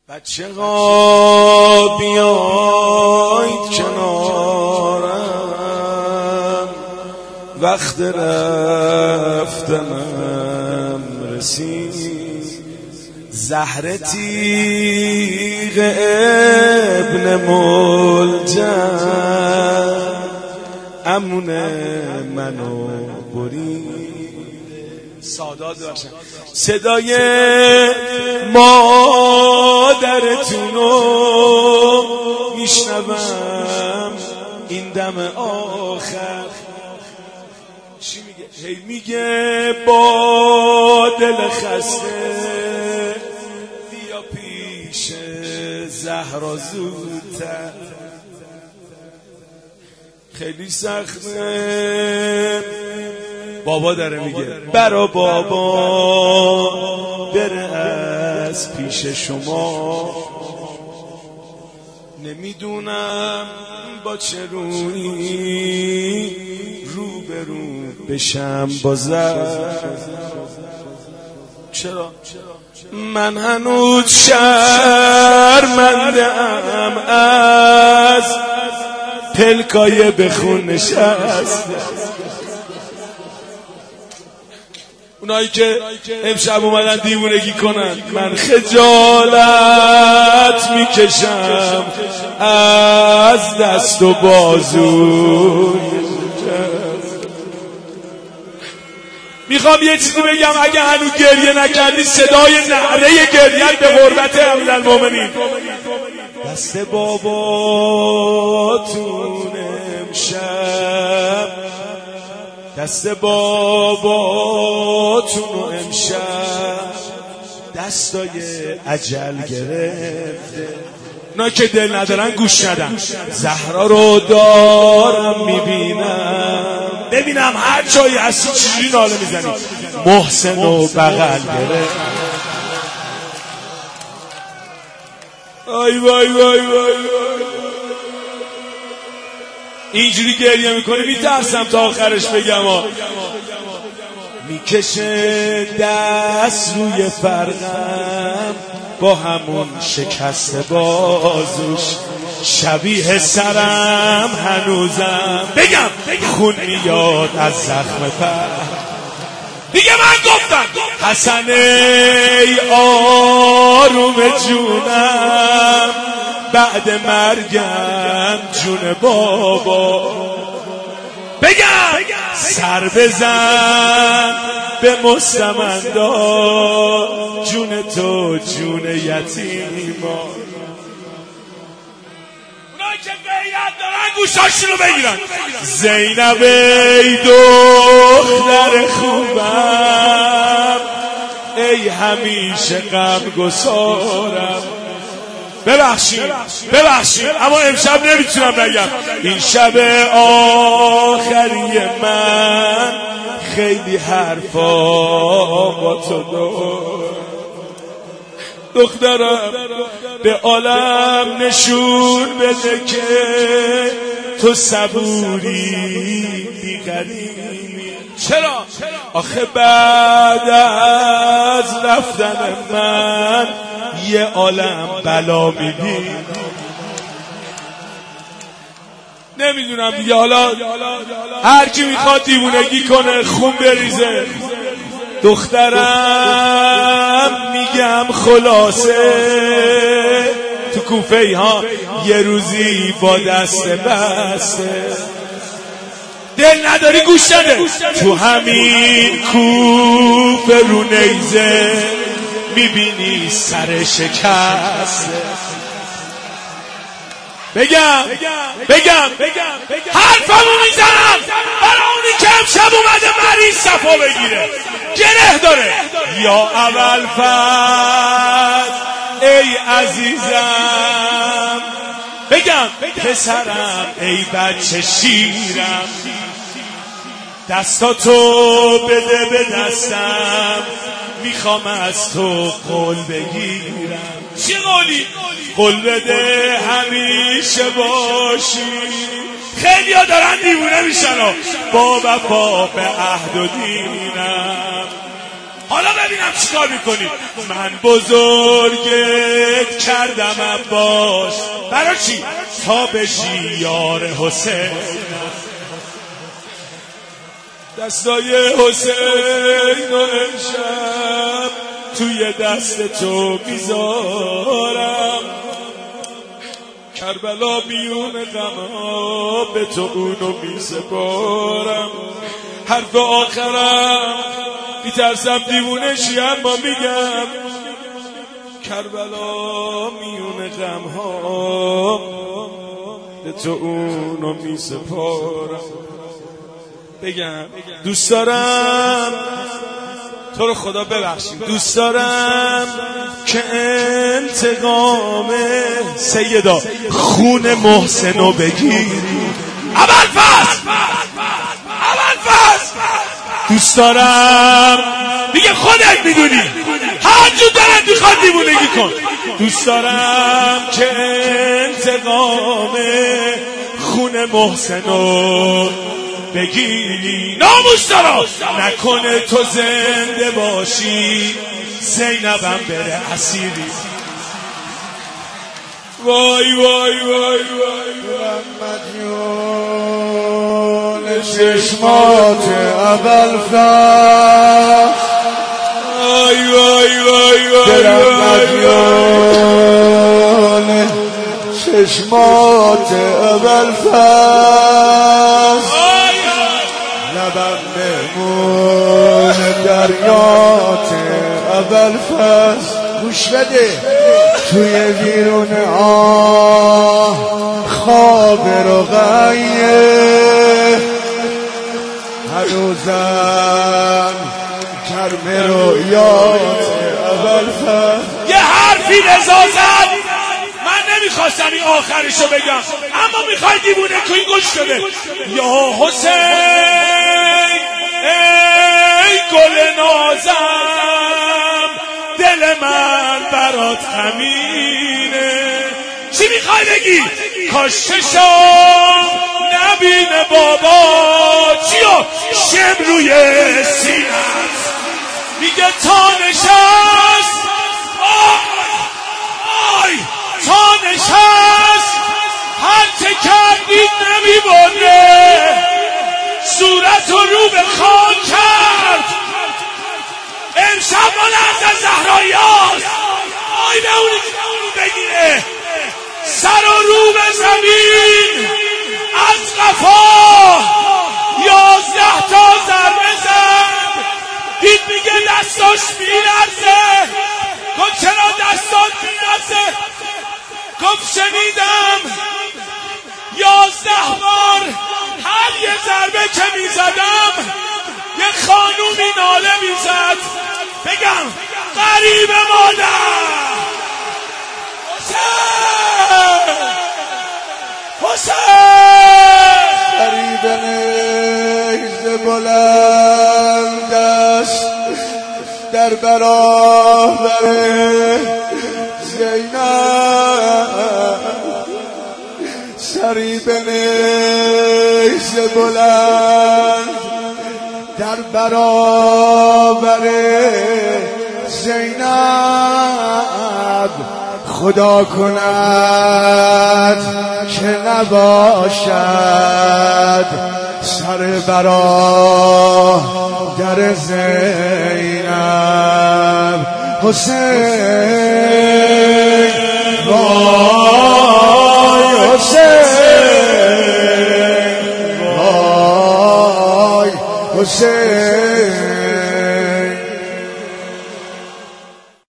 بچه ها بیایید کنارم، وقت رفتنم رسید. زهر تیغ ابن ملجم امون منو برید. سادات باشن. صدای مادرتونو میشنوم این دم آخر. چی میگه؟ هی میگه با دل خسته بیا پیش زهرا زودتر. خیلی سخته. بابا داره میگه برا بابا بره از پیش شما. نمیدونم با چه رویی روبرو بشم با زهر. چرا؟ من هنوز شرمنده‌ام از پلکای به خون نشسته. اونایی که امشب اومدن دیوونگی کنن، من خجالت میکشم از دست و بازو. میخوام یه چیزی بگم، اگه هنوز گریه نکردی صدای نعره گریه به قربت امیرالمومنین. دست باباتون امشب، دست باباتونو امشب دستای عجل گرفته. اونا که دل ندارن گوش ندن. زهرا رو دارم میبینم، ببینم هر جایی هستی چجوری ناله میزنی. محسن و بغل گرفت. وای وای وای وای. اینجوری گریه میکنه میترسم تا آخرش بگم. میکشه دست روی فرقم با همون شکست بازوش، شبیه سرم هنوزم بگم خون میاد از زخم پر. دیگه من گفتم حسن ای آروم جونم، بعد مرگم جون بابا. بگم سر بزن به مستمندار، جون تو جون یتیما. اونایی که غیرت دارن گوشاشونو بگیرن. زینب ای دختر خوبم، ای همیشه غم گسارم. ببخشید اما امشب نمیتونم نگم. این شب آخری من خیلی حرفا با تو دخترم. به عالم نشون بده که تو صبوری بی‌قدیمی. چرا؟ آخه بعد از رفتن من یه عالم بلا میبینی. نمیدونم دیگه، حالا هر کی میخواد دیوونگی کنه خون بریزه. دخترم میگم خلاصه تو کوفه ها یه روزی با دست بسته. دل نداری گوش نده. تو همین کوفه رو نیزه میبینی سر شکسته. بگم حرفمو میزنم برای اونی که امشب اومده مریض صفا بگیره، گره داره. یا اول فصل ای عزیزم، بگم پسرم ای بچه شیرم، دستاتو بده به دستم، میخوام از تو قول بگیرم. چی قولی؟ قول بده همیشه باشی. خیلی ها دارن دیوونه میشن با وفا به عهد و دینم. حالا ببینم چیکار میکنی. من بزرگ ولت کردم عباس. برای چی؟ تا بشی یار حسین. دستای حسین و امشب توی دست تو میذارم. کربلا میون غم‌ها به تو اونو میسپارم. حرف آخرم میترسم دیوونه شی اما میگم کربلا میون غم‌ها به تو اونو میسپارم. بگم دوست دارم تو رو خدا ببخشید، دوست دارم که انتقام سیدا خون محسنو بگیری. ابوالفضل دوست دارم، دیگه خودت میدونی، هر جور دلت میخواد دیوونگی کن. دوست دارم که انتقام خون محسنو بگیری. ناموس دارم نکنه تو زنده باشی زینبم بره اسیری. وای وای وای وای مدیون چشمات ابوالفضل. وای وای وای وای مدیون چشمات ابوالفضل. لبم بمون دریات ابوالفضل. گوش بده توی بیرون خواب رقیه هنوزم کرم رویات ابوالفضل. یه حرفی رضا زد، من نمیخواستم این آخرشو بگم اما میخوای دیوونه کنی. گوش شده یا حسین ای گل نازم دل من برات غمینه. چی میخوای بگی؟ کاش چشام نبینه بابا چیو شم روی سینه‌ات. میگه تا نشست آی تا نشست هر چه کردید نمیبونه صورت رو به خاک کرد. امشب بلند زهرایاست آی به اونی که اونو بگیره سر و رو به زمین از قفا 11 تا ضربه زد. دید میگه دستاش میلرزه. گفت چرا دستات میلرزه؟ گفت شنیدم 11 بار هر یه ضربه که میزدم یه خانومی ناله میزد. بگم غریب مادر حسین غریب نیز بلند است در برابر زینب. غریب نیز بلند در برابر زینب. خدا کند که نباشد سر برا در زینب. حسین وای حسین وای حسین